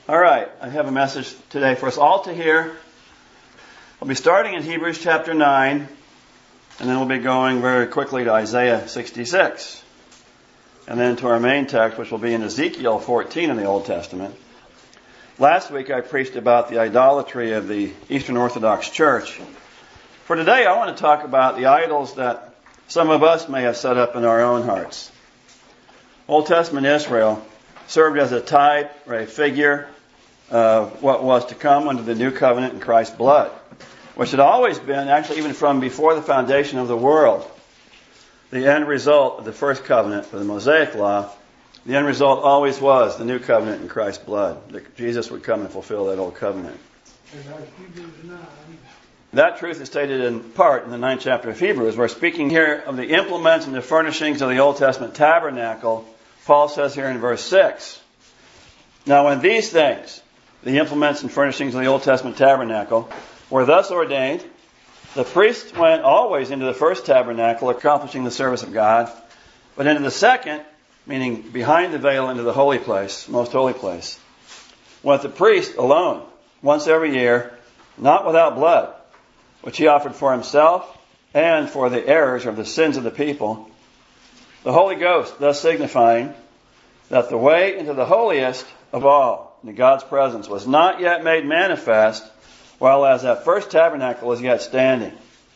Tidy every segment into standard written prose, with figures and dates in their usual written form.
All right, I have a message today for us all to hear. We'll be starting in Hebrews chapter 9, and then we'll be going very quickly to Isaiah 66, and then to our main text, which will be in Ezekiel 14 in the Old Testament. Last week I preached about the idolatry of the Eastern Orthodox Church. For today I want to talk about the idols that some of us may have set up in our own hearts. Old Testament Israel served as a type or a figure of what was to come under the new covenant in Christ's blood, which had always been, actually even from before the foundation of the world, the end result of the first covenant for the Mosaic Law. The end result always was the new covenant in Christ's blood, that Jesus would come and fulfill that old covenant. That truth is stated in part in the 9th chapter of Hebrews. We're speaking here of the implements and the furnishings of the Old Testament tabernacle. Paul says here in verse 6, "Now when these things, the implements and furnishings of the Old Testament tabernacle, were thus ordained, the priests went always into the first tabernacle, accomplishing the service of God, but into the second," meaning behind the veil into the holy place, most holy place, "went the priest alone, once every year, not without blood, which he offered for himself and for the errors or the sins of the people, the Holy Ghost thus signifying that the way into the holiest of all, into God's presence, was not yet made manifest, while as that first tabernacle was yet standing,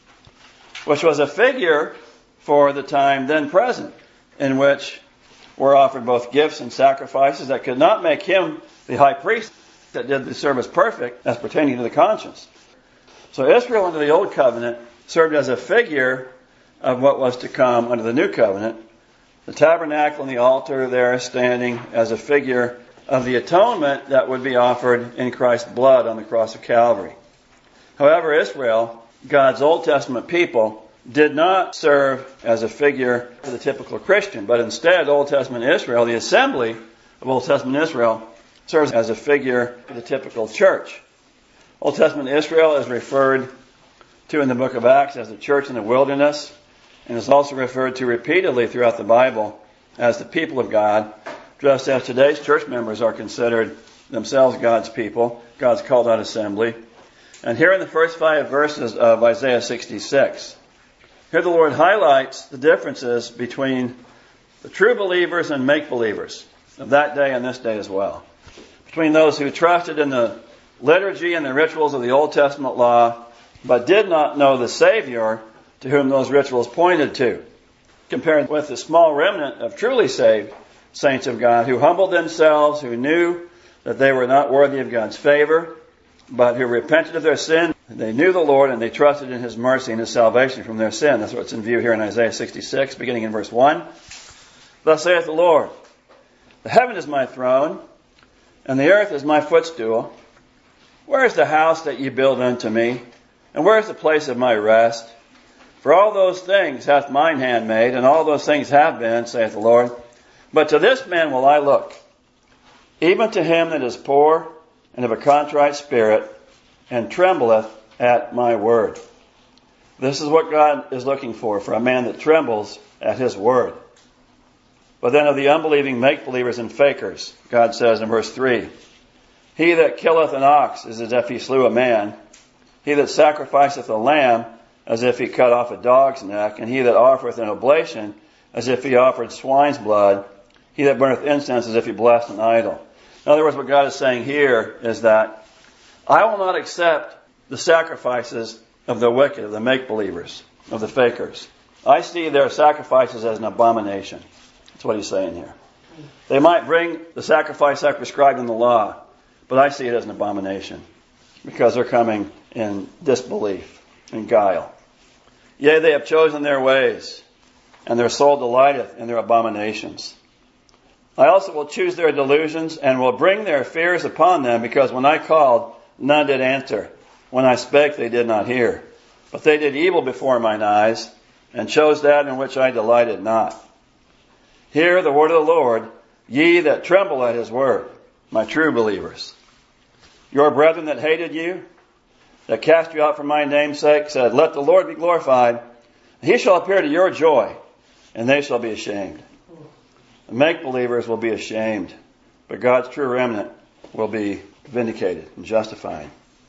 which was a figure for the time then present, in which were offered both gifts and sacrifices that could not make him the high priest that did the service perfect as pertaining to the conscience." So Israel under the Old Covenant served as a figure of what was to come under the New Covenant. The tabernacle and the altar there standing as a figure of the atonement that would be offered in Christ's blood on the cross of Calvary. However, Israel, God's Old Testament people, did not serve as a figure for the typical Christian, but instead Old Testament Israel, the assembly of Old Testament Israel, serves as a figure for the typical church. Old Testament Israel is referred to in the book of Acts as the church in the wilderness, and is also referred to repeatedly throughout the Bible as the people of God, just as today's church members are considered themselves God's people, God's called out assembly. And here in the first 5 verses of Isaiah 66, here the Lord highlights the differences between the true believers and make-believers of that day and this day as well. Between those who trusted in the liturgy and the rituals of the Old Testament law, but did not know the Savior to whom those rituals pointed to, compared with the small remnant of truly saved saints of God who humbled themselves, who knew that they were not worthy of God's favor, but who repented of their sin. They knew the Lord and they trusted in His mercy and His salvation from their sin. That's what's in view here in Isaiah 66, beginning in verse 1. "Thus saith the Lord, the heaven is my throne, and the earth is my footstool. Where is the house that ye build unto me? And where is the place of my rest? For all those things hath mine hand made, and all those things have been, saith the Lord. But to this man will I look, even to him that is poor and of a contrite spirit, and trembleth at my word." This is what God is looking for a man that trembles at His word. But then of the unbelieving make-believers and fakers, God says in verse 3, "He that killeth an ox is as if he slew a man. He that sacrificeth a lamb as if he cut off a dog's neck. And he that offereth an oblation as if he offered swine's blood. He that burneth incense as if he blessed an idol." In other words, what God is saying here is that I will not accept the sacrifices of the wicked, of the make-believers, of the fakers. I see their sacrifices as an abomination. That's what He's saying here. They might bring the sacrifice I prescribed in the law, but I see it as an abomination because they're coming in disbelief and guile. "Yea, they have chosen their ways, and their soul delighteth in their abominations. I also will choose their delusions, and will bring their fears upon them, because when I called, none did answer. When I spake, they did not hear. But they did evil before mine eyes, and chose that in which I delighted not. Hear the word of the Lord, ye that tremble at His word, my true believers. Your brethren that hated you, that cast you out for my name's sake, said, Let the Lord be glorified. He shall appear to your joy, and they shall be ashamed." The make-believers will be ashamed, but God's true remnant will be vindicated and justified.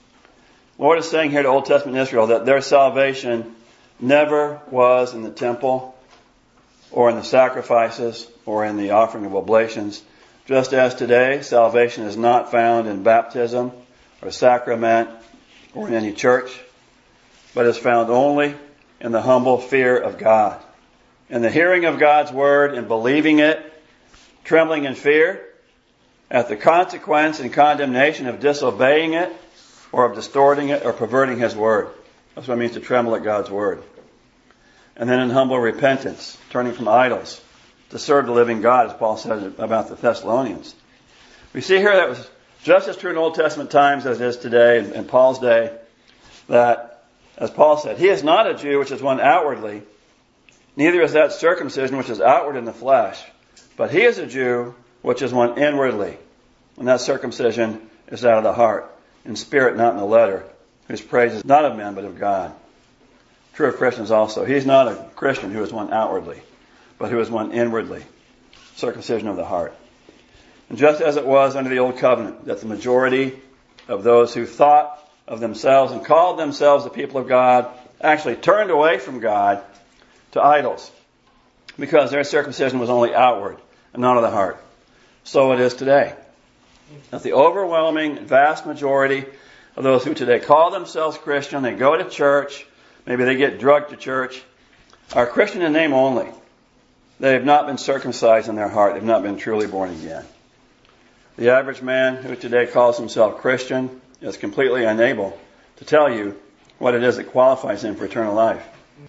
The Lord is saying here to Old Testament Israel that their salvation never was in the temple or in the sacrifices or in the offering of oblations. Just as today, salvation is not found in baptism or sacrament or in any church, but is found only in the humble fear of God. In the hearing of God's word and believing it, trembling in fear at the consequence and condemnation of disobeying it or of distorting it or perverting His word. That's what it means to tremble at God's word. And then in humble repentance, turning from idols to serve the living God, as Paul said about the Thessalonians. We see here that was just as true in Old Testament times as it is today in Paul's day, that, as Paul said, he is not a Jew which is one outwardly, neither is that circumcision which is outward in the flesh, but he is a Jew which is one inwardly, and that circumcision is out of the heart, in spirit, not in the letter, whose praise is not of men, but of God. True of Christians also. He's not a Christian who is one outwardly, but who is one inwardly, circumcision of the heart. And just as it was under the Old Covenant, that the majority of those who thought of themselves and called themselves the people of God actually turned away from God to idols, because their circumcision was only outward and not of the heart. So it is today. That the overwhelming, vast majority of those who today call themselves Christian, they go to church, maybe they get drugged to church, are Christian in name only. They have not been circumcised in their heart. They've not been truly born again. The average man who today calls himself Christian is completely unable to tell you what it is that qualifies him for eternal life.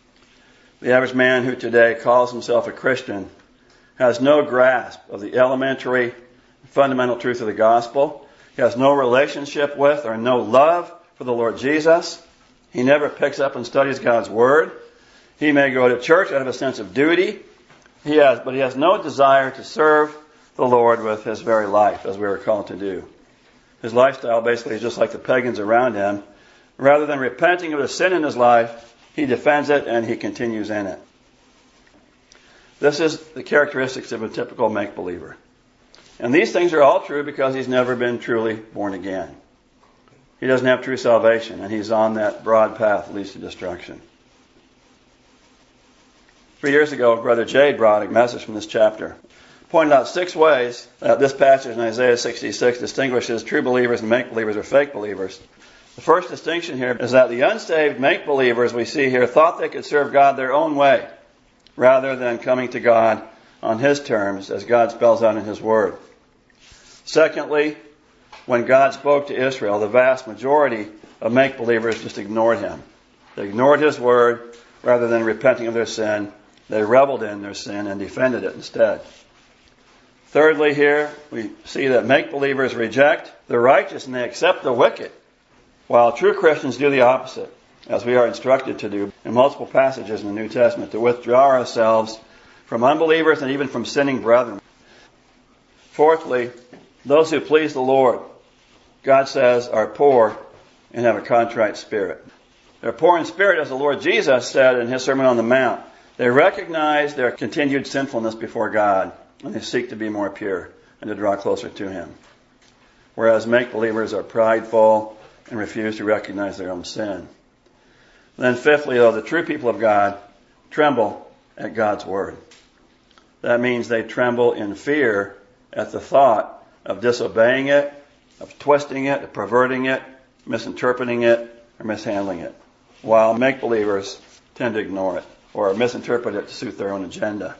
The average man who today calls himself a Christian has no grasp of the elementary, fundamental truth of the gospel. He has no relationship with or no love for the Lord Jesus. He never picks up and studies God's Word. He may go to church out of a sense of duty, but he has no desire to serve the Lord with his very life, as we are called to do. His lifestyle basically is just like the pagans around him. Rather than repenting of the sin in his life, he defends it and he continues in it. This is the characteristics of a typical make-believer. And these things are all true because he's never been truly born again. He doesn't have true salvation, and he's on that broad path that leads to destruction. 3 years ago, Brother Jade brought a message from this chapter. Pointed out 6 ways that this passage in Isaiah 66 distinguishes true believers and make-believers or fake believers. The first distinction here is that the unsaved make-believers we see here thought they could serve God their own way, rather than coming to God on His terms, as God spells out in His Word. Secondly, when God spoke to Israel, the vast majority of make-believers just ignored Him. They ignored His Word rather than repenting of their sin. They reveled in their sin and defended it instead. Thirdly, here we see that make-believers reject the righteous and they accept the wicked, while true Christians do the opposite, as we are instructed to do in multiple passages in the New Testament, to withdraw ourselves from unbelievers and even from sinning brethren. Fourthly, those who please the Lord, God says, are poor and have a contrite spirit. They're poor in spirit, as the Lord Jesus said in His Sermon on the Mount. They recognize their continued sinfulness before God, and they seek to be more pure and to draw closer to Him. Whereas make-believers are prideful and refuse to recognize their own sin. And then fifthly, though, the true people of God tremble at God's Word. That means they tremble in fear at the thought of disobeying it, of twisting it, of perverting it, misinterpreting it, or mishandling it, while make-believers tend to ignore it or misinterpret it to suit their own agenda.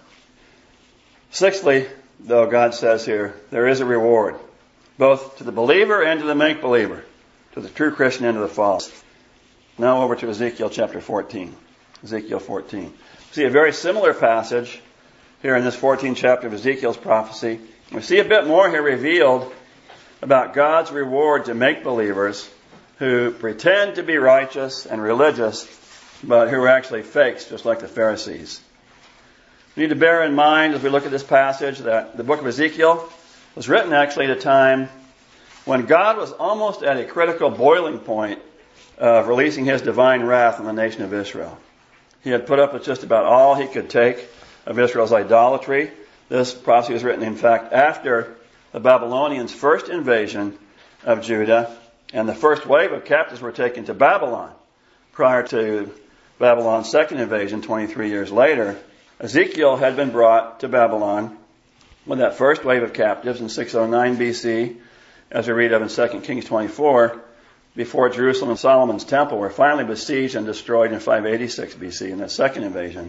Sixthly, though, God says here, there is a reward, both to the believer and to the make-believer, to the true Christian and to the false. Now over to Ezekiel chapter 14. Ezekiel 14. We see a very similar passage here in this 14th chapter of Ezekiel's prophecy. We see a bit more here revealed about God's reward to make-believers who pretend to be righteous and religious, but who are actually fakes, just like the Pharisees. We need to bear in mind as we look at this passage that the book of Ezekiel was written actually at a time when God was almost at a critical boiling point of releasing His divine wrath on the nation of Israel. He had put up with just about all He could take of Israel's idolatry. This prophecy was written, in fact, after the Babylonians' first invasion of Judah, and the first wave of captives were taken to Babylon. Prior to Babylon's second invasion, 23 years later, Ezekiel had been brought to Babylon with that first wave of captives in 609 BC, as we read of in 2 Kings 24, before Jerusalem and Solomon's temple were finally besieged and destroyed in 586 BC in that second invasion.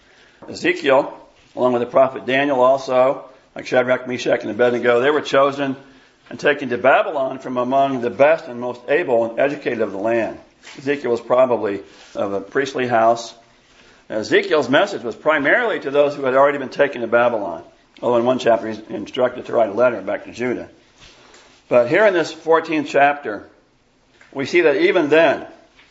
Ezekiel, along with the prophet Daniel also, like Shadrach, Meshach, and Abednego, they were chosen and taken to Babylon from among the best and most able and educated of the land. Ezekiel was probably of a priestly house. Ezekiel's message was primarily to those who had already been taken to Babylon. Although in one chapter he's instructed to write a letter back to Judah. But here in this 14th chapter, we see that even then,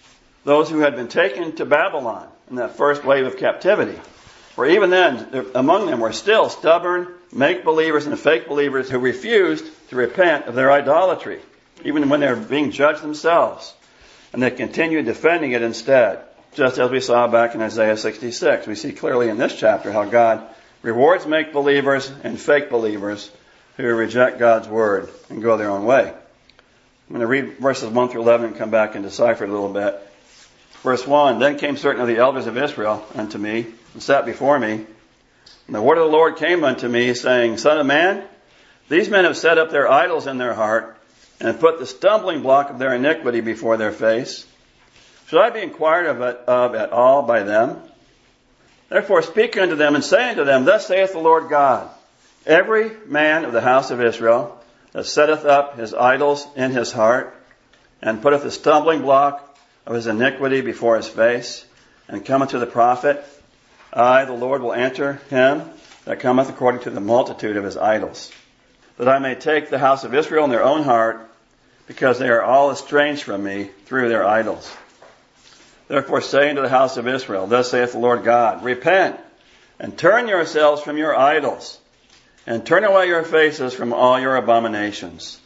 those who had been taken to Babylon in that first wave of captivity, for even then, among them were still stubborn make-believers and fake believers who refused to repent of their idolatry, even when they were being judged themselves. And they continued defending it instead, just as we saw back in Isaiah 66. We see clearly in this chapter how God rewards make-believers and fake believers who reject God's word and go their own way. I'm going to read verses 1 through 11 and come back and decipher it a little bit. Verse 1, Then came certain of the elders of Israel unto me, and sat before me. And the word of the Lord came unto me, saying, Son of man, these men have set up their idols in their heart, and have put the stumbling block of their iniquity before their face. Should I be inquired of at all by them? Therefore speak unto them, and say unto them, Thus saith the Lord God, Every man of the house of Israel that setteth up his idols in his heart, and putteth the stumbling block of his iniquity before his face, and cometh to the prophet, I, the Lord, will answer him that cometh according to the multitude of his idols, that I may take the house of Israel in their own heart, because they are all estranged from me through their idols. Therefore say unto the house of Israel, Thus saith the Lord God, Repent, and turn yourselves from your idols, and turn away your faces from all your abominations.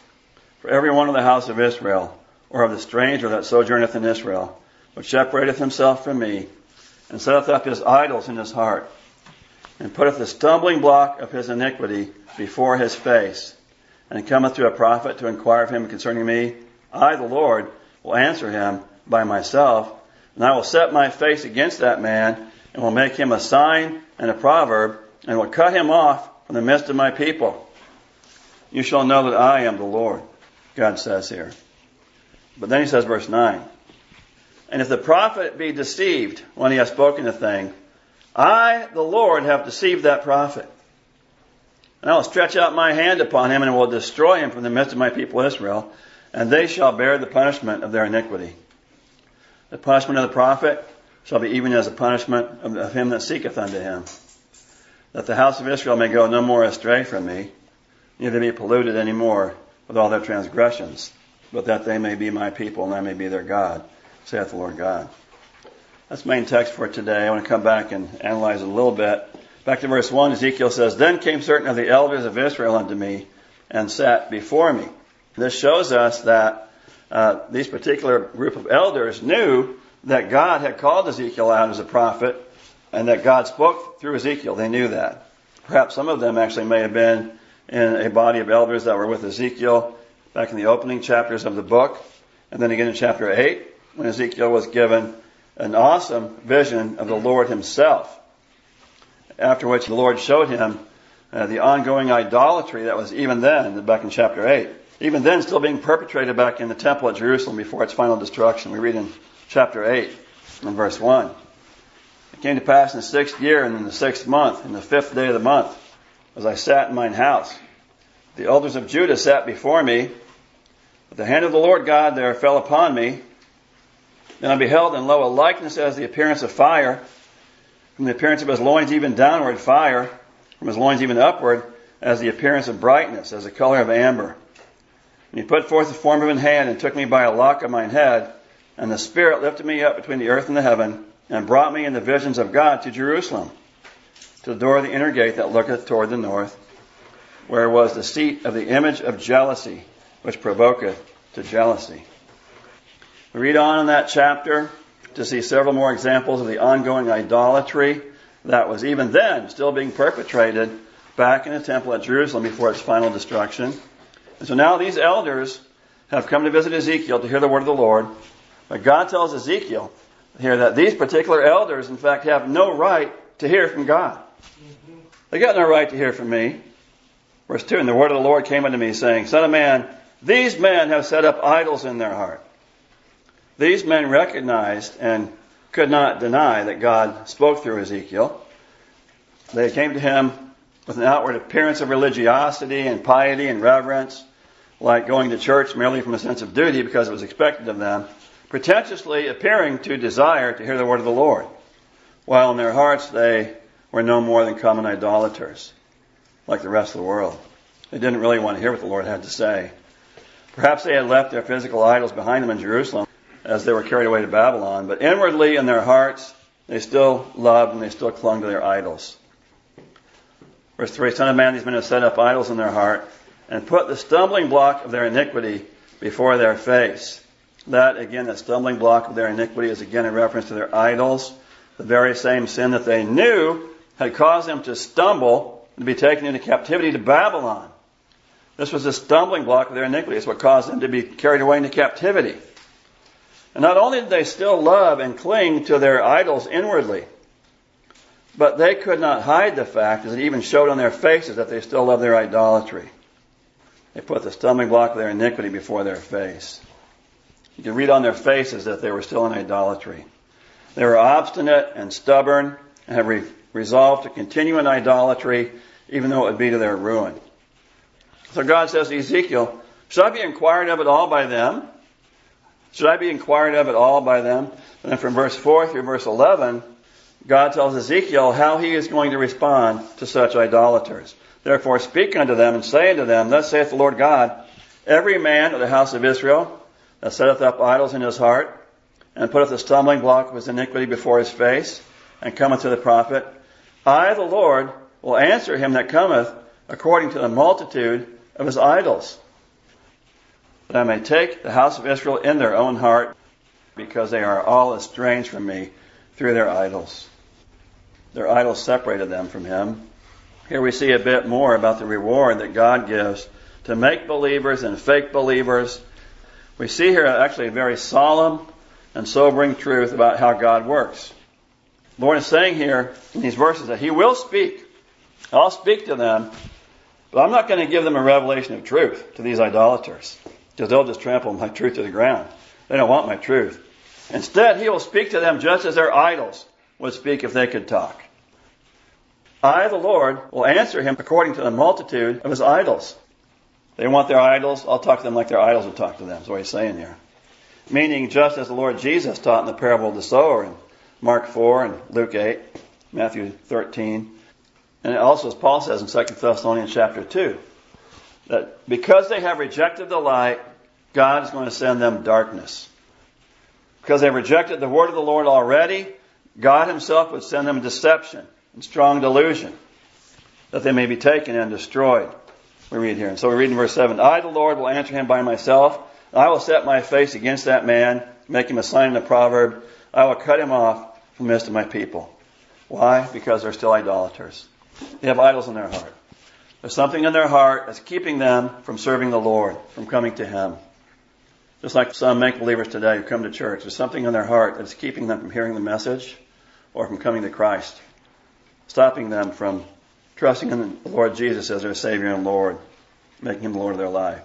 For every one of the house of Israel, or of the stranger that sojourneth in Israel, which separateth himself from me, and setteth up his idols in his heart, and putteth the stumbling block of his iniquity before his face, and cometh to a prophet to inquire of him concerning me, I, the Lord, will answer him by myself, and I will set my face against that man, and will make him a sign and a proverb, and will cut him off from the midst of my people. You shall know that I am the Lord, God says here. But then he says, verse 9, And if the prophet be deceived when he hath spoken a thing, I, the Lord, have deceived that prophet. And I will stretch out my hand upon him, and will destroy him from the midst of my people Israel, and they shall bear the punishment of their iniquity. The punishment of the prophet shall be even as the punishment of him that seeketh unto him, that the house of Israel may go no more astray from me, neither be polluted any more with all their transgressions, but that they may be my people, and I may be their God, saith the Lord God. That's the main text for today. I want to come back and analyze it a little bit. Back to verse 1, Ezekiel says, Then came certain of the elders of Israel unto me, and sat before me. This shows us that these particular group of elders knew that God had called Ezekiel out as a prophet, and that God spoke through Ezekiel. They knew that. Perhaps some of them actually may have been in a body of elders that were with Ezekiel back in the opening chapters of the book, and then again in chapter 8, when Ezekiel was given an awesome vision of the Lord himself, after which the Lord showed him the ongoing idolatry that was even then, back in chapter 8, even then still being perpetrated back in the temple at Jerusalem before its final destruction. We read in chapter 8 and verse 1. It came to pass in the 6th year and in the 6th month, in the 5th day of the month, as I sat in mine house, the elders of Judah sat before me, but the hand of the Lord God there fell upon me. Then I beheld, and lo, a likeness as the appearance of fire, from the appearance of his loins even downward fire, from his loins even upward, as the appearance of brightness, as the color of amber. And he put forth the form of an hand, and took me by a lock of mine head, and the Spirit lifted me up between the earth and the heaven, and brought me in the visions of God to Jerusalem, to the door of the inner gate that looketh toward the north, where was the seat of the image of jealousy, which provoketh to jealousy. We read on in that chapter to see several more examples of the ongoing idolatry that was even then still being perpetrated back in the temple at Jerusalem before its final destruction. And so now these elders have come to visit Ezekiel to hear the word of the Lord. But God tells Ezekiel here that these particular elders, in fact, have no right to hear from God. They got no right to hear from me. Verse 2, and the word of the Lord came unto me, saying, Son of man, these men have set up idols in their heart. These men recognized and could not deny that God spoke through Ezekiel. They came to him with an outward appearance of religiosity and piety and reverence, like going to church merely from a sense of duty because it was expected of them, pretentiously appearing to desire to hear the word of the Lord, while in their hearts they were no more than common idolaters, like the rest of the world. They didn't really want to hear what the Lord had to say. Perhaps they had left their physical idols behind them in Jerusalem as they were carried away to Babylon, but inwardly in their hearts they still loved and they still clung to their idols. Verse 3, Son of man, these men have set up idols in their heart and put the stumbling block of their iniquity before their face. That, again, the stumbling block of their iniquity is again a reference to their idols, the very same sin that they knew had caused them to stumble and be taken into captivity to Babylon. This was the stumbling block of their iniquity. It's what caused them to be carried away into captivity. And not only did they still love and cling to their idols inwardly, but they could not hide the fact, as it even showed on their faces, that they still loved their idolatry. They put the stumbling block of their iniquity before their face. You can read on their faces that they were still in idolatry. They were obstinate and stubborn and have resolved to continue in idolatry, even though it would be to their ruin. So God says to Ezekiel, should I be inquired of at all by them? Should I be inquired of at all by them? And then from verse 4 through verse 11, God tells Ezekiel how he is going to respond to such idolaters. Therefore speak unto them and say unto them, Thus saith the Lord God, every man of the house of Israel that setteth up idols in his heart, and putteth the stumbling block of his iniquity before his face, and cometh to the prophet, I, the Lord, will answer him that cometh according to the multitude of his idols, that I may take the house of Israel in their own heart, because they are all estranged from me through their idols. Their idols separated them from him. Here we see a bit more about the reward that God gives to make believers and fake believers. We see here actually a very solemn and sobering truth about how God works. The Lord is saying here in these verses that he will speak. I'll speak to them, but I'm not going to give them a revelation of truth to these idolaters, because they'll just trample my truth to the ground. They don't want my truth. Instead, he will speak to them just as their idols would speak if they could talk. I, the Lord, will answer him according to the multitude of his idols. They want their idols, I'll talk to them like their idols will talk to them. That's what he's saying here. Meaning, just as the Lord Jesus taught in the parable of the sower in Mark 4 and Luke 8, Matthew 13. And also, as Paul says in 2 Thessalonians chapter 2, that because they have rejected the light, God is going to send them darkness. Because they've rejected the word of the Lord already, God himself would send them deception and strong delusion, that they may be taken and destroyed. We read here. And so we read in verse 7, I, the Lord, will answer him by myself. And I will set my face against that man, make him a sign and a proverb. I will cut him off from the midst of my people. Why? Because they're still idolaters. They have idols in their heart. There's something in their heart that's keeping them from serving the Lord, from coming to him. Just like some make-believers today who come to church. There's something in their heart that's keeping them from hearing the message or from coming to Christ. Stopping them from trusting in the Lord Jesus as their Savior and Lord, making him the Lord of their life.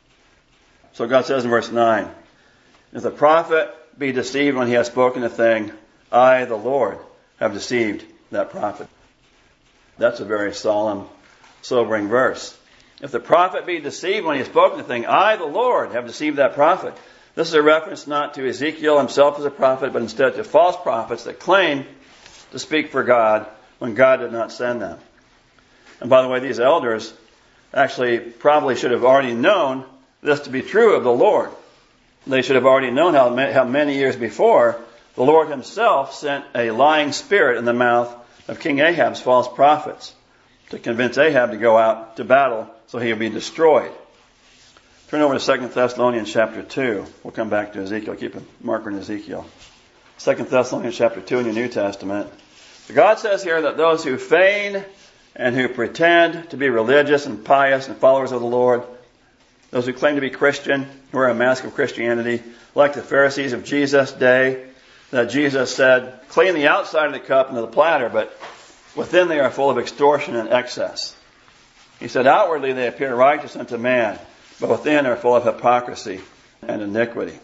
So God says in verse 9, if the prophet be deceived when he has spoken a thing, I, the Lord, have deceived that prophet. That's a very solemn, sobering verse. If the prophet be deceived when he has spoken a thing, I, the Lord, have deceived that prophet. This is a reference not to Ezekiel himself as a prophet, but instead to false prophets that claim to speak for God when God did not send them. And by the way, these elders actually probably should have already known this to be true of the Lord. They should have already known how many years before the Lord himself sent a lying spirit in the mouth of King Ahab's false prophets to convince Ahab to go out to battle so he would be destroyed. Turn over to 2 Thessalonians chapter 2. We'll come back to Ezekiel. Keep a marker in Ezekiel. 2 Thessalonians chapter 2 in your New Testament. God says here that those who feign and who pretend to be religious and pious and followers of the Lord, those who claim to be Christian, who wear a mask of Christianity, like the Pharisees of Jesus' day, that Jesus said, clean the outside of the cup and of the platter, but within they are full of extortion and excess. He said, outwardly they appear righteous unto man, but within are full of hypocrisy and iniquity.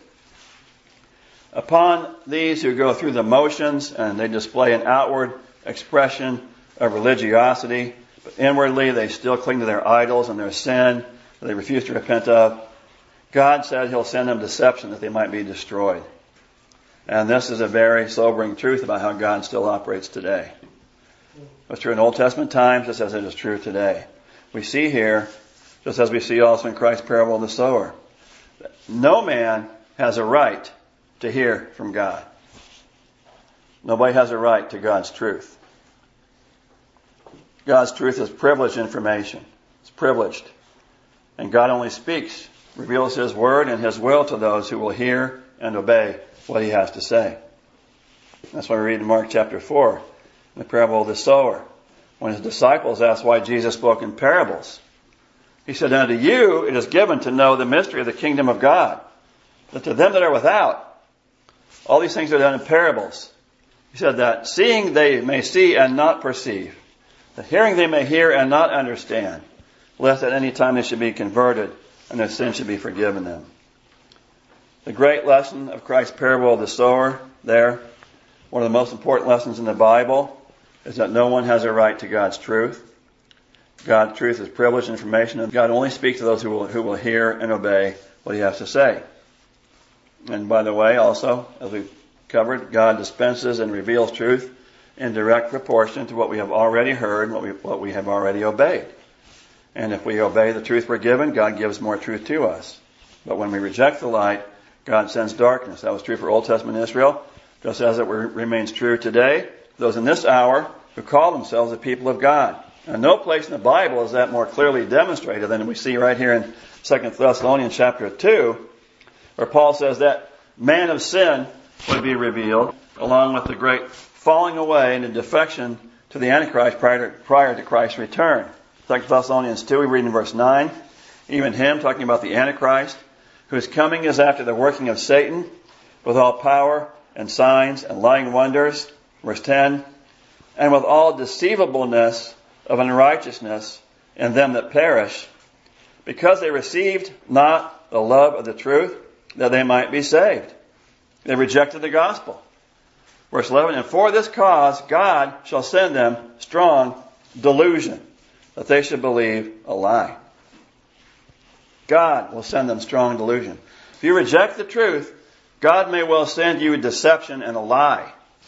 Upon these who go through the motions and they display an outward expression of religiosity, but inwardly they still cling to their idols and their sin that they refuse to repent of, God said He'll send them deception that they might be destroyed. And this is a very sobering truth about how God still operates today. It was true in Old Testament times just as it is true today. We see here, just as we see also in Christ's parable of the sower, that no man has a right to hear from God. Nobody has a right to God's truth. God's truth is privileged information. It's privileged. And God only speaks, reveals His word and His will to those who will hear and obey what He has to say. That's why we read in Mark chapter 4, in the parable of the sower, when His disciples asked why Jesus spoke in parables. He said, unto you it is given to know the mystery of the kingdom of God, but to them that are without, all these things are done in parables. He said that seeing they may see and not perceive, that hearing they may hear and not understand, lest at any time they should be converted and their sin should be forgiven them. The great lesson of Christ's parable of the sower there, one of the most important lessons in the Bible, is that no one has a right to God's truth. God's truth is privileged information, and God only speaks to those who will hear and obey what He has to say. And by the way, also, as we've covered, God dispenses and reveals truth in direct proportion to what we have already heard and what we have already obeyed. And if we obey the truth we're given, God gives more truth to us. But when we reject the light, God sends darkness. That was true for Old Testament Israel, just as it remains true today. Those in this hour who call themselves the people of God. And no place in the Bible is that more clearly demonstrated than we see right here in 2 Thessalonians chapter 2, where Paul says that man of sin would be revealed, along with the great falling away and the defection to the Antichrist prior to Christ's return. 2 Thessalonians 2, we read in verse 9, even him, talking about the Antichrist, whose coming is after the working of Satan, with all power and signs and lying wonders. Verse 10, and with all deceivableness of unrighteousness in them that perish, because they received not the love of the truth, that they might be saved. They rejected the gospel. Verse 11, and for this cause God shall send them strong delusion, that they should believe a lie. God will send them strong delusion. If you reject the truth, God may well send you deception and a lie.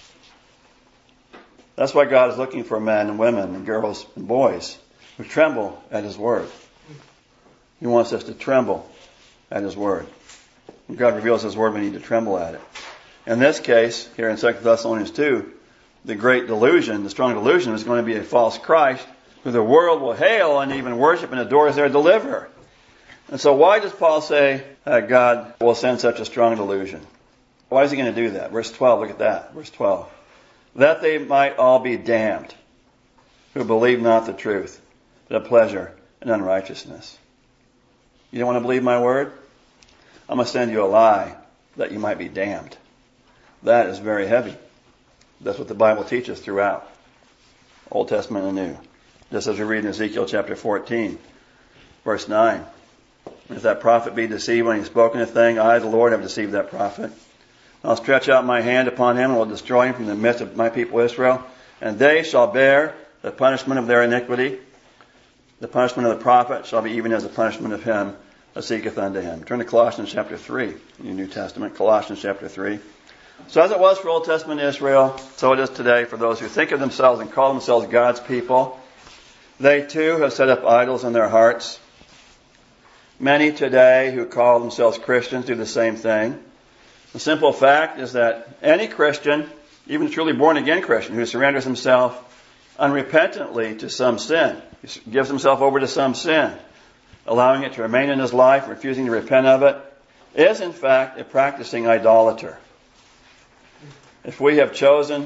That's why God is looking for men and women and girls and boys who tremble at His word. He wants us to tremble at His word. When God reveals His word, we need to tremble at it. In this case, here in 2 Thessalonians 2, the great delusion, the strong delusion, is going to be a false Christ who the world will hail and even worship and adore as their deliverer. And so why does Paul say that God will send such a strong delusion? Why is He going to do that? Verse 12, look at that. Verse 12. That they might all be damned, who believe not the truth, but have pleasure in unrighteousness. You don't want to believe my word? I'm going to send you a lie that you might be damned. That is very heavy. That's what the Bible teaches throughout, Old Testament and New. Just as we read in Ezekiel chapter 14, verse 9. If that prophet be deceived when he's spoken a thing, I, the Lord, have deceived that prophet. I'll stretch out my hand upon him and will destroy him from the midst of my people Israel. And they shall bear the punishment of their iniquity. The punishment of the prophet shall be even as the punishment of him that seeketh unto him. Turn to Colossians chapter 3 in your New Testament. Colossians chapter 3. So as it was for Old Testament Israel, so it is today for those who think of themselves and call themselves God's people. They too have set up idols in their hearts. Many today who call themselves Christians do the same thing. The simple fact is that any Christian, even a truly born-again Christian, who surrenders himself unrepentantly to some sin, he gives himself over to some sin, allowing it to remain in his life, refusing to repent of it, is in fact a practicing idolater. If we have chosen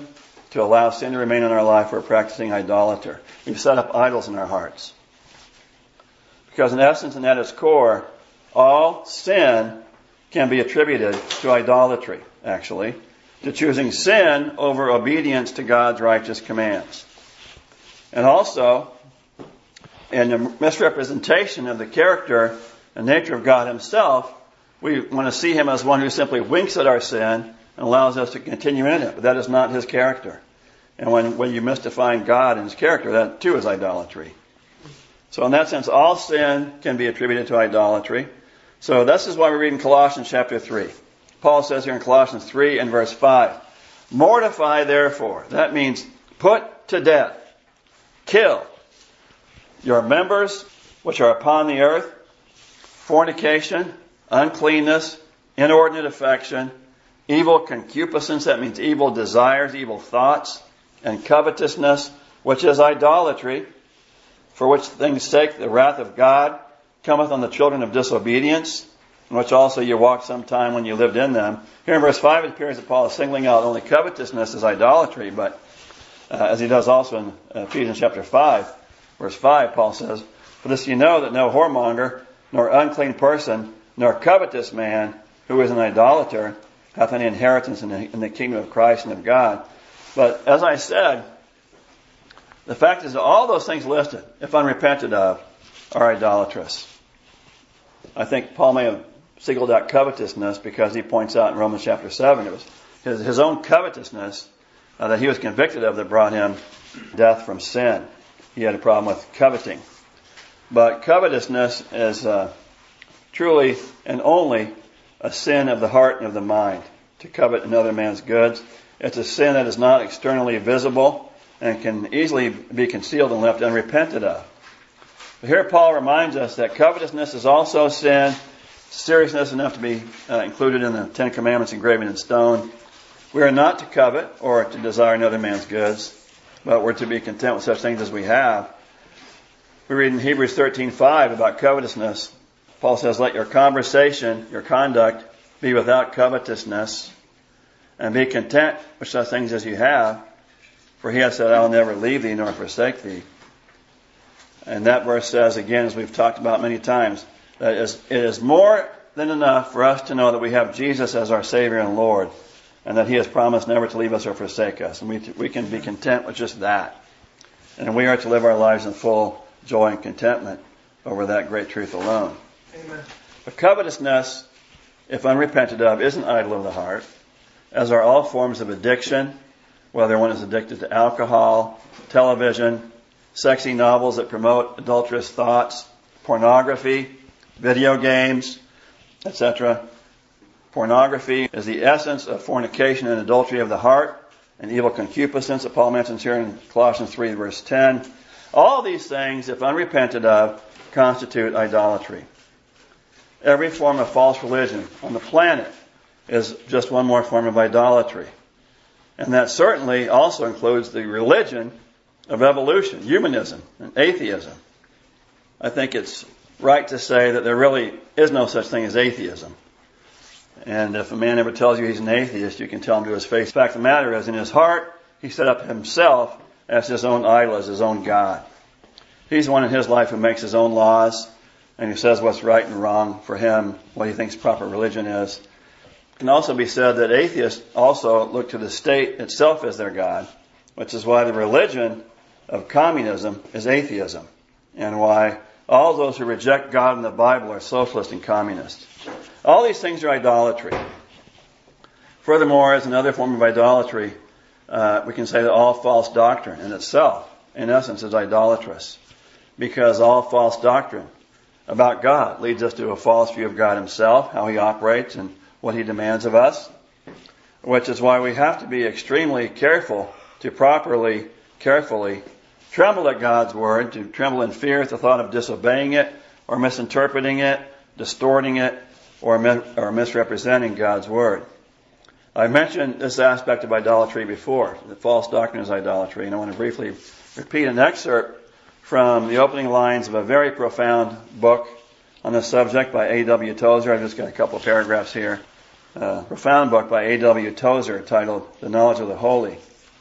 to allow sin to remain in our life, we're practicing idolater. We've set up idols in our hearts. Because in essence and at its core, all sin can be attributed to idolatry, actually, to choosing sin over obedience to God's righteous commands. And also, in the misrepresentation of the character and nature of God himself, we want to see him as one who simply winks at our sin and allows us to continue in it. But that is not his character. And when you misdefine God and his character, that too is idolatry. So in that sense, all sin can be attributed to idolatry. So this is why we read in Colossians chapter 3. Paul says here in Colossians 3 and verse 5, mortify therefore. That means put to death, kill your members which are upon the earth, fornication, uncleanness, inordinate affection, evil concupiscence, that means evil desires, evil thoughts, and covetousness, which is idolatry, for which things' sake the wrath of God cometh on the children of disobedience, in which also you walked sometime when you lived in them. Here in verse 5 it appears that Paul is singling out only covetousness as idolatry, but as he does also in Ephesians chapter 5, verse 5, Paul says, for this you know that no whoremonger, nor unclean person, nor covetous man, who is an idolater, hath any inheritance in the kingdom of Christ and of God. But as I said, the fact is that all those things listed, if unrepented of, are idolatrous. I think Paul may have singled out covetousness because he points out in Romans chapter 7, it was his own covetousness that he was convicted of that brought him death from sin. He had a problem with coveting. But covetousness is truly and only a sin of the heart and of the mind, to covet another man's goods. It's a sin that is not externally visible and can easily be concealed and left unrepented of. But here Paul reminds us that covetousness is also sin, seriousness enough to be included in the Ten Commandments engraven in stone. We are not to covet or to desire another man's goods, but we're to be content with such things as we have. We read in Hebrews 13:5 about covetousness. Paul says, let your conversation, your conduct, be without covetousness, and be content with such things as you have, for he has said, I will never leave thee nor forsake thee. And that verse says, again, as we've talked about many times, that it is more than enough for us to know that we have Jesus as our Savior and Lord, and that he has promised never to leave us or forsake us. And we can be content with just that. And we are to live our lives in full joy and contentment over that great truth alone. Amen. But covetousness, if unrepented of, is an idol of the heart, as are all forms of addiction, whether one is addicted to alcohol, television, sexy novels that promote adulterous thoughts, pornography, video games, etc. Pornography is the essence of fornication and adultery of the heart, and evil concupiscence that Paul mentions here in Colossians 3 verse 10. All these things, if unrepented of, constitute idolatry. Every form of false religion on the planet is just one more form of idolatry. And that certainly also includes the religion of evolution, humanism, and atheism. I think it's right to say that there really is no such thing as atheism. And if a man ever tells you he's an atheist, you can tell him to his face. The fact of the matter is, in his heart, he set up himself as his own idol, as his own God. He's the one in his life who makes his own laws, and who says what's right and wrong for him, what he thinks proper religion is. It can also be said that atheists also look to the state itself as their God, which is why the religion of communism is atheism, and why all those who reject God and the Bible are socialists and communists. All these things are idolatry. Furthermore, as another form of idolatry, we can say that all false doctrine in itself, in essence, is idolatrous. Because all false doctrine about God leads us to a false view of God himself, how he operates and what he demands of us. Which is why we have to be extremely careful to properly, carefully tremble at God's word, to tremble in fear at the thought of disobeying it, or misinterpreting it, distorting it, or misrepresenting God's word. I mentioned this aspect of idolatry before, that false doctrine is idolatry, and I want to briefly repeat an excerpt from the opening lines of a very profound book on this subject by A.W. Tozer. I've just got a couple of paragraphs here. Profound book by A.W. Tozer titled The Knowledge of the Holy.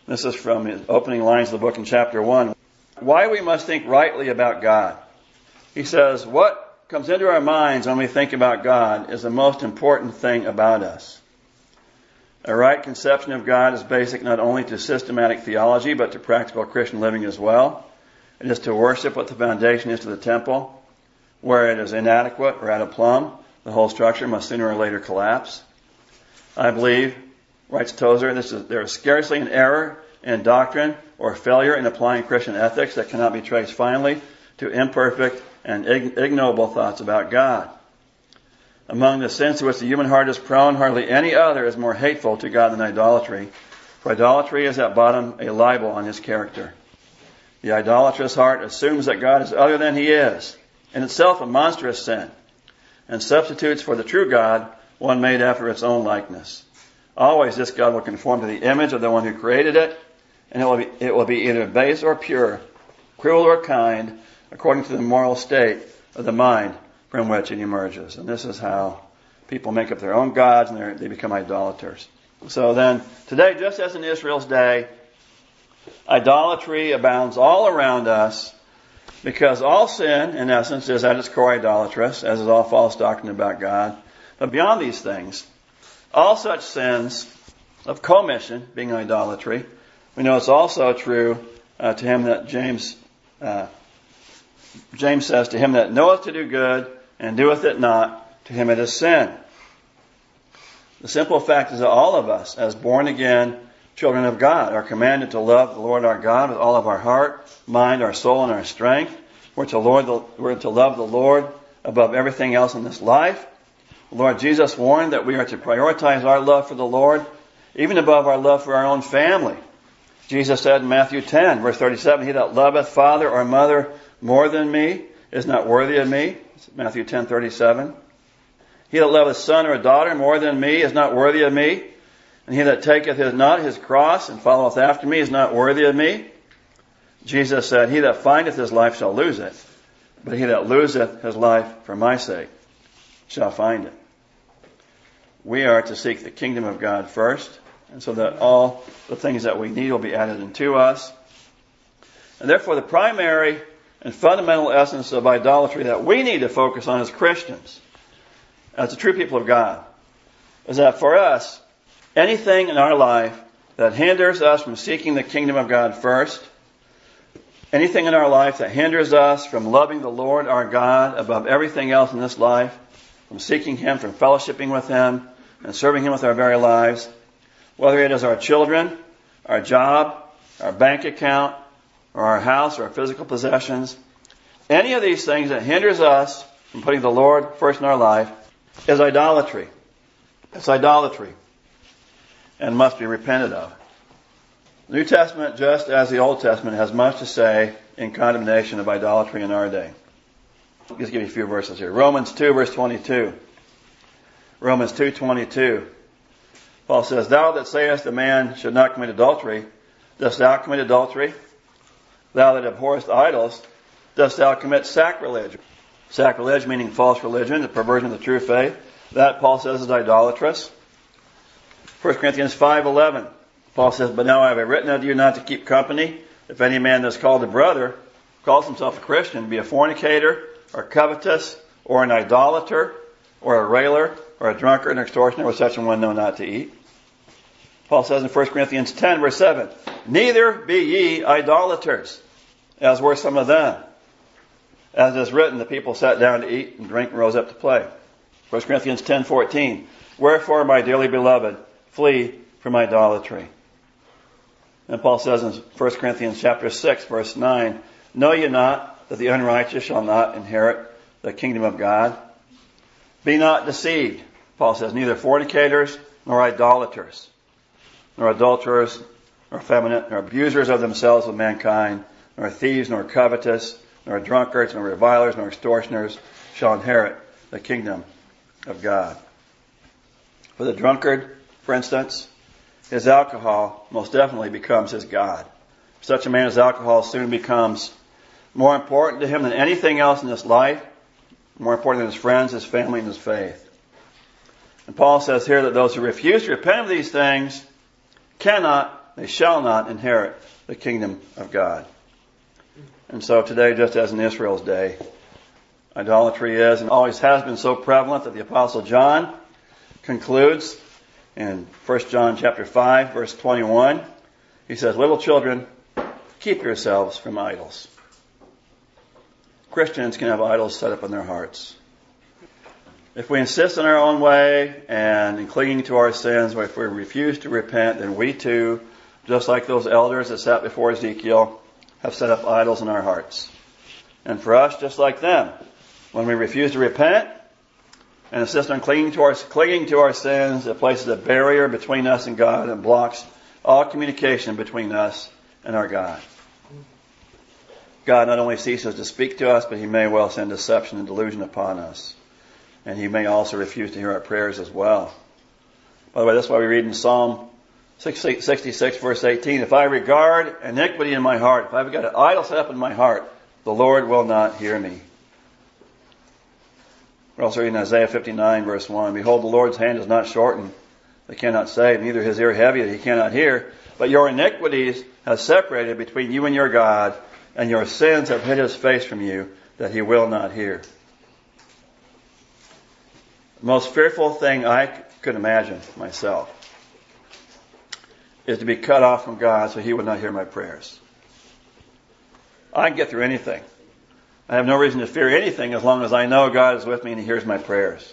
This is from his opening lines of the book in chapter 1. Why we must think rightly about God. He says, what comes into our minds when we think about God is the most important thing about us. A right conception of God is basic not only to systematic theology, but to practical Christian living as well. It is to worship what the foundation is to the temple. Where it is inadequate or out of plumb, the whole structure must sooner or later collapse. I believe, writes Tozer, there is scarcely an error in doctrine or failure in applying Christian ethics that cannot be traced finally to imperfect and ignoble thoughts about God. Among the sins to which the human heart is prone, hardly any other is more hateful to God than idolatry. For idolatry is at bottom a libel on his character. The idolatrous heart assumes that God is other than he is, in itself a monstrous sin, and substitutes for the true God one made after its own likeness. Always this God will conform to the image of the one who created it, and it will be either base or pure, cruel or kind, according to the moral state of the mind from which it emerges. And this is how people make up their own gods and they become idolaters. So then, today, just as in Israel's day, idolatry abounds all around us because all sin, in essence, is at its core idolatrous, as is all false doctrine about God. But beyond these things, all such sins of commission, being idolatry, we know it's also true to him that James says, to him that knoweth to do good and doeth it not, to him it is sin. The simple fact is that all of us, as born again children of God, are commanded to love the Lord our God with all of our heart, mind, our soul, and our strength. We're to love the Lord above everything else in this life. The Lord Jesus warned that we are to prioritize our love for the Lord even above our love for our own family. Jesus said in Matthew 10, verse 37, he that loveth father or mother more than me is not worthy of me. It's Matthew 10:37. He that loveth son or daughter more than me is not worthy of me. And he that taketh not his cross and followeth after me is not worthy of me. Jesus said, he that findeth his life shall lose it, but he that loseth his life for my sake shall find it. We are to seek the kingdom of God first, and so that all the things that we need will be added unto us. And therefore the primary and fundamental essence of idolatry that we need to focus on as Christians, as the true people of God, is that for us, anything in our life that hinders us from seeking the kingdom of God first, anything in our life that hinders us from loving the Lord our God above everything else in this life, from seeking Him, from fellowshipping with Him, and serving Him with our very lives, whether it is our children, our job, our bank account, or our house, or our physical possessions, any of these things that hinders us from putting the Lord first in our life is idolatry. It's idolatry and must be repented of. The New Testament, just as the Old Testament, has much to say in condemnation of idolatry in our day. I'll just give you a few verses here. Romans 2, verse 22. Romans 2:22. Paul says, thou that sayest a man should not commit adultery, dost thou commit adultery? Thou that abhorrest idols, dost thou commit sacrilege? Sacrilege meaning false religion, the perversion of the true faith. That, Paul says, is idolatrous. 1 Corinthians 5:11. Paul says, but now I have written unto you not to keep company. If any man that's called a brother, calls himself a Christian, be a fornicator, or covetous, or an idolater, or a railer, or a drunkard, an extortioner, with such an one know not to eat. Paul says in 1 Corinthians 10, verse 7, neither be ye idolaters, as were some of them. As is written, the people sat down to eat and drink and rose up to play. 1 Corinthians 10:14, wherefore, my dearly beloved, flee from idolatry. And Paul says in 1 Corinthians chapter 6, verse 9, know ye not that the unrighteous shall not inherit the kingdom of God? Be not deceived, Paul says, neither fornicators, nor idolaters, nor adulterers, nor effeminate, nor abusers of themselves with mankind, nor thieves, nor covetous, nor drunkards, nor revilers, nor extortioners shall inherit the kingdom of God. For the drunkard, for instance, his alcohol most definitely becomes his God. Such a man as alcohol soon becomes more important to him than anything else in this life, more important than his friends, his family, and his faith. And Paul says here that those who refuse to repent of these things cannot they shall not inherit the kingdom of God. And so today, just as in Israel's day, idolatry is and always has been so prevalent that the Apostle John concludes in 1 John chapter 5, verse 21. He says, "Little children, keep yourselves from idols." Christians can have idols set up in their hearts. If we insist on our own way and in clinging to our sins, or if we refuse to repent, then we too, just like those elders that sat before Ezekiel, have set up idols in our hearts. And for us, just like them, when we refuse to repent and insist on clinging to our sins, it places a barrier between us and God and blocks all communication between us and our God. God not only ceases to speak to us, but He may well send deception and delusion upon us. And He may also refuse to hear our prayers as well. By the way, that's why we read in Psalm 66, verse 18, "If I regard iniquity in my heart, if I've got an idol set up in my heart, the Lord will not hear me." We're also reading Isaiah 59, verse 1, "Behold, the Lord's hand is not shortened, that cannot save, neither His ear heavy, that He cannot hear. But your iniquities have separated between you and your God, and your sins have hid His face from you, that He will not hear." The most fearful thing I could imagine myself is to be cut off from God so He would not hear my prayers. I can get through anything. I have no reason to fear anything as long as I know God is with me and He hears my prayers.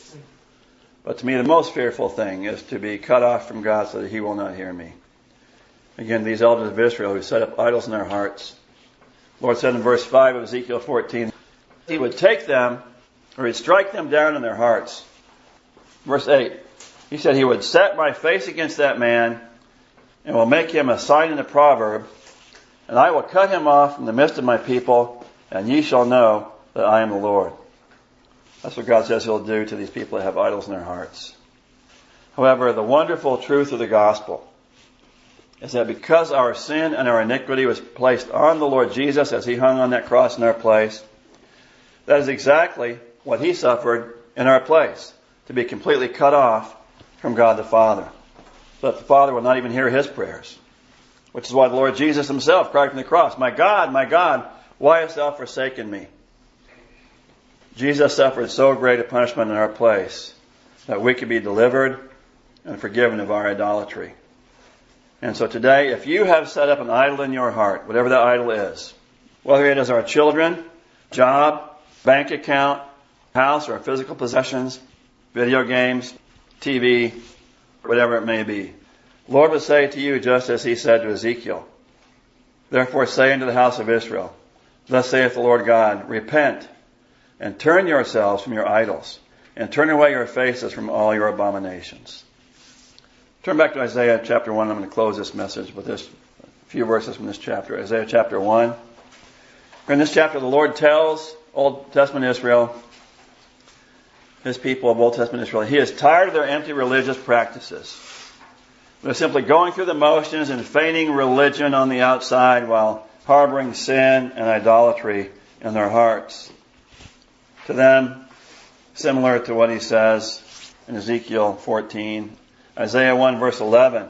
But to me, the most fearful thing is to be cut off from God so that He will not hear me. Again, these elders of Israel who set up idols in their hearts. The Lord said in verse 5 of Ezekiel 14, He would take them, or He'd strike them down in their hearts. Verse 8, He said, He would set my face against that man and will make him a sign in the proverb, and I will cut him off from the midst of my people, and ye shall know that I am the Lord. That's what God says He'll do to these people that have idols in their hearts. However, the wonderful truth of the gospel is that because our sin and our iniquity was placed on the Lord Jesus as He hung on that cross in our place, that is exactly what He suffered in our place, to be completely cut off from God the Father, so that the Father will not even hear His prayers. Which is why the Lord Jesus Himself cried from the cross, my God, why hast Thou forsaken me?" Jesus suffered so great a punishment in our place that we could be delivered and forgiven of our idolatry. And so today, if you have set up an idol in your heart, whatever that idol is, whether it is our children, job, bank account, house, or physical possessions, video games, TV, whatever it may be, the Lord would say to you just as He said to Ezekiel, "Therefore say unto the house of Israel, Thus saith the Lord God, Repent, and turn yourselves from your idols, and turn away your faces from all your abominations." Turn back to Isaiah chapter 1. I'm going to close this message with this few verses from this chapter. Isaiah chapter 1. In this chapter, the Lord tells Old Testament Israel, His people of Old Testament Israel, He is tired of their empty religious practices. They're simply going through the motions and feigning religion on the outside while harboring sin and idolatry in their hearts. To them, similar to what He says in Ezekiel 14, Isaiah 1 verse 11.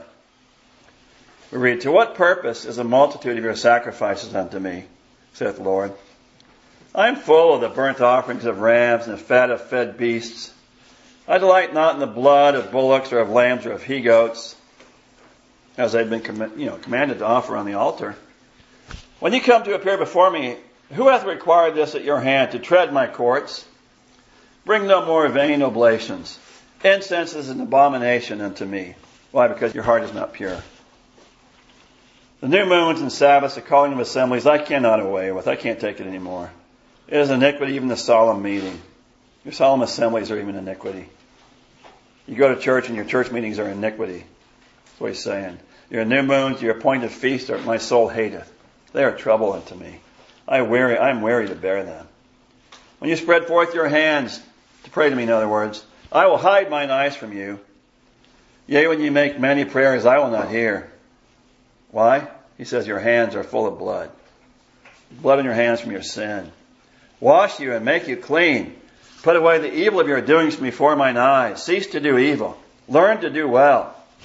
We read, "To what purpose is a multitude of your sacrifices unto me, saith the Lord? I am full of the burnt offerings of rams and the fat of fed beasts. I delight not in the blood of bullocks or of lambs or of he-goats, as they've been commanded to offer on the altar. When you come to appear before me, who hath required this at your hand to tread my courts? Bring no more vain oblations. Incense is an abomination unto me." Why? Because your heart is not pure. "The new moons and Sabbaths, the calling of assemblies, I cannot away with. I can't take it anymore. It is iniquity, even the solemn meeting." Your solemn assemblies are even iniquity. You go to church and your church meetings are iniquity. That's what He's saying. Your new moons, your appointed feasts, my soul hateth. They are trouble unto me. I am weary to bear them. When you spread forth your hands to pray to me, in other words, I will hide mine eyes from you. Yea, when you make many prayers, I will not hear. Why? He says, your hands are full of blood. Blood on your hands from your sin. Wash you and make you clean. Put away the evil of your doings from before mine eyes. Cease to do evil. Learn to do well.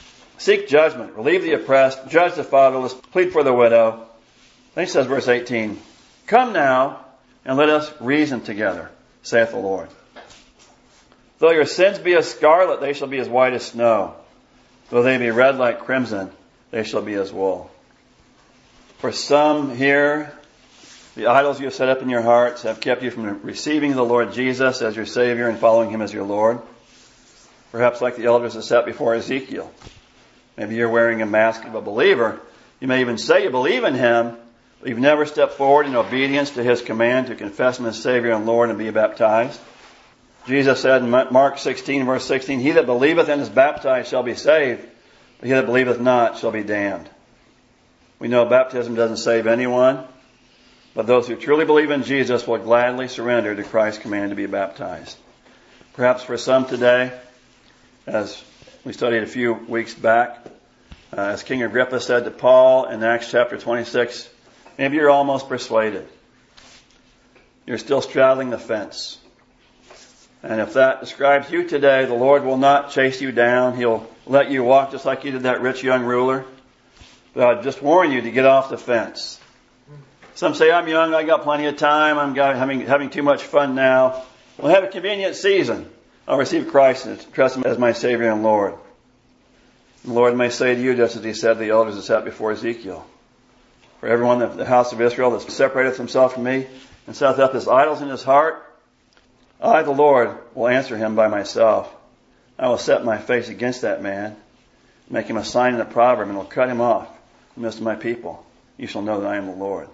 Seek judgment, relieve the oppressed, judge the fatherless, plead for the widow. Then he says, verse 18, come now and let us reason together, saith the Lord. Though your sins be as scarlet, they shall be as white as snow. Though they be red like crimson, they shall be as wool. For some here, the idols you have set up in your hearts have kept you from receiving the Lord Jesus as your Savior and following Him as your Lord. Perhaps like the elders that sat before Ezekiel. Maybe you're wearing a mask of a believer. You may even say you believe in Him, but you've never stepped forward in obedience to His command to confess Him as Savior and Lord and be baptized. Jesus said in Mark 16, verse 16, he that believeth and is baptized shall be saved, but he that believeth not shall be damned. We know baptism doesn't save anyone, but those who truly believe in Jesus will gladly surrender to Christ's command to be baptized. Perhaps for some today, as we studied a few weeks back, as King Agrippa said to Paul in Acts chapter 26, maybe you're almost persuaded. You're still straddling the fence. And if that describes you today, the Lord will not chase you down. He'll let you walk just like He did that rich young ruler. But I'd just warn you to get off the fence. Some say, I'm young, I got plenty of time, I'm having too much fun now. Well, have a convenient season. I'll receive Christ and trust Him as my Savior and Lord. The Lord may say to you, just as He said to the elders that sat before Ezekiel, for everyone in the house of Israel that separateth himself from me and setteth up his idols in his heart, I, the Lord, will answer him by myself. I will set my face against that man, make him a sign and a proverb, and will cut him off from the midst of my people. You shall know that I am the Lord.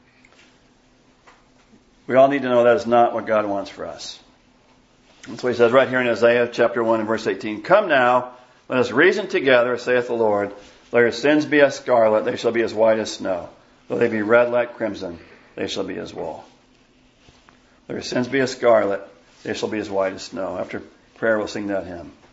We all need to know that is not what God wants for us. That's what He says right here in Isaiah chapter 1 and verse 18. Come now, let us reason together, saith the Lord. Though your sins be as scarlet, they shall be as white as snow. Though they be red like crimson, they shall be as wool. Though your sins be as scarlet, they shall be as white as snow. After prayer, we'll sing that hymn.